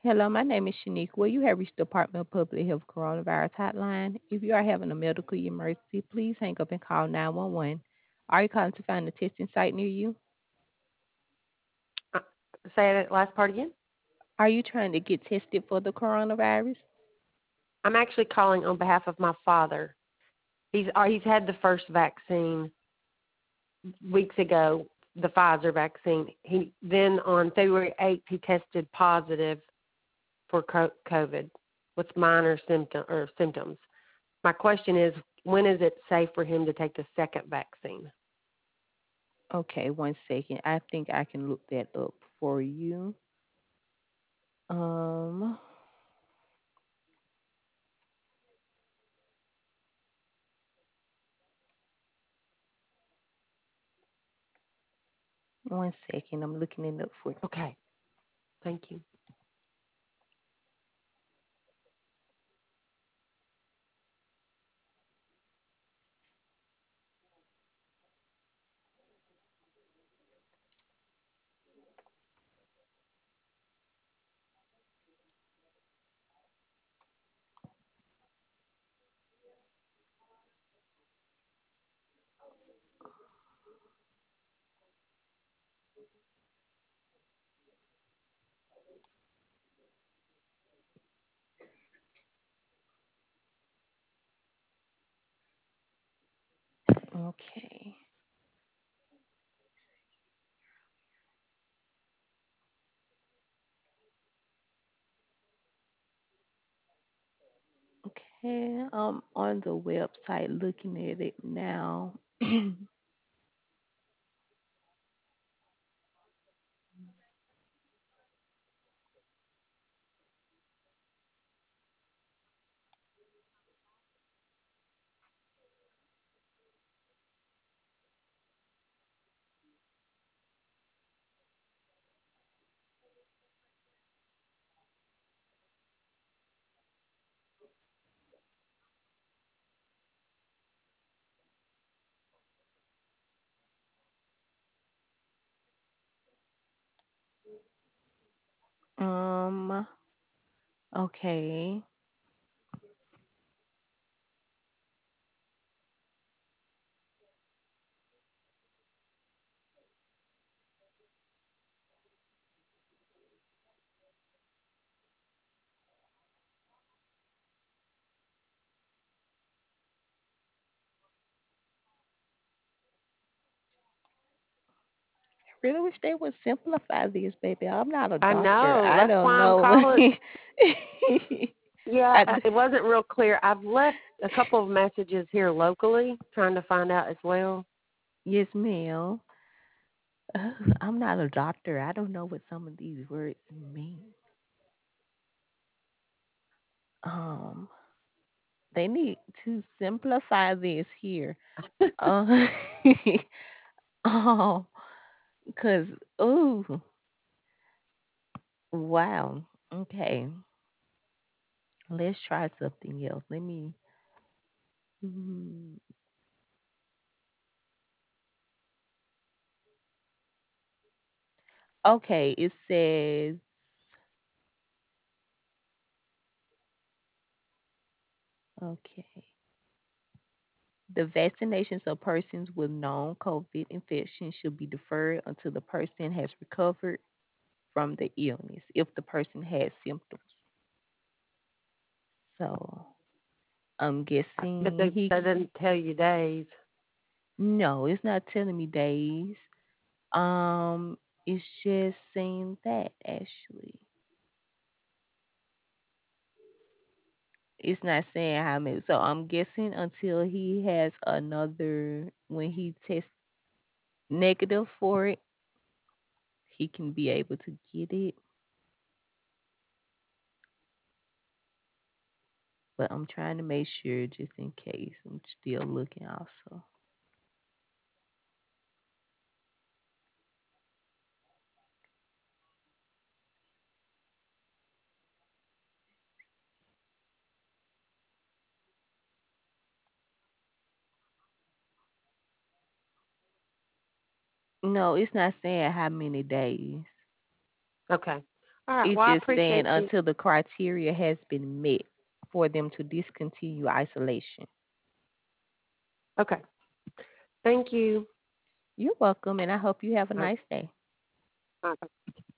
Hello, my name is Shanique. Well, you have reached the Department of Public Health Coronavirus Hotline. If you are having a medical emergency, please hang up and call 911. Are you calling to find a testing site near you? Uh, Say that last part again. Are you trying to get tested for the coronavirus? I'm actually calling on behalf of my father. He's had the first vaccine weeks ago, the Pfizer vaccine. He then on February 8th he tested positive for COVID with minor symptoms. My question is, when is it safe for him to take the second vaccine? Okay, one second. I think I can look that up for you. Um, one second. I'm looking it up for you. Okay, thank you. Okay. Okay. I'm on the website looking at it now. um, okay. Really wish they would simplify this, baby. I'm not a I doctor. know. I That's don't why I'm know. calling. Yeah, I, it wasn't real clear. I've left a couple of messages here locally trying to find out as well. yes, ma'am. I'm not a doctor. I don't know what some of these words mean. Um, they need to simplify this here. Uh, oh, cause ooh, wow. Okay, let's try something else. Let me. mm, Okay, it says. Okay. The vaccinations of persons with known COVID infection should be deferred until the person has recovered from the illness if the person has symptoms. So I'm But guessing they, he, they didn't tell you days. no, it's not telling me days. Um, it's just saying that actually. It's not saying how many. So I'm guessing until he has another, when he tests negative for it, he can be able to get it. But I'm trying to make sure just in case. I'm still looking also. No, it's not saying how many days. Okay. All right. It's Well, I just saying appreciate you. until the criteria has been met for them to discontinue isolation. Okay. Thank you. You're welcome, and I hope you have a All nice day. right.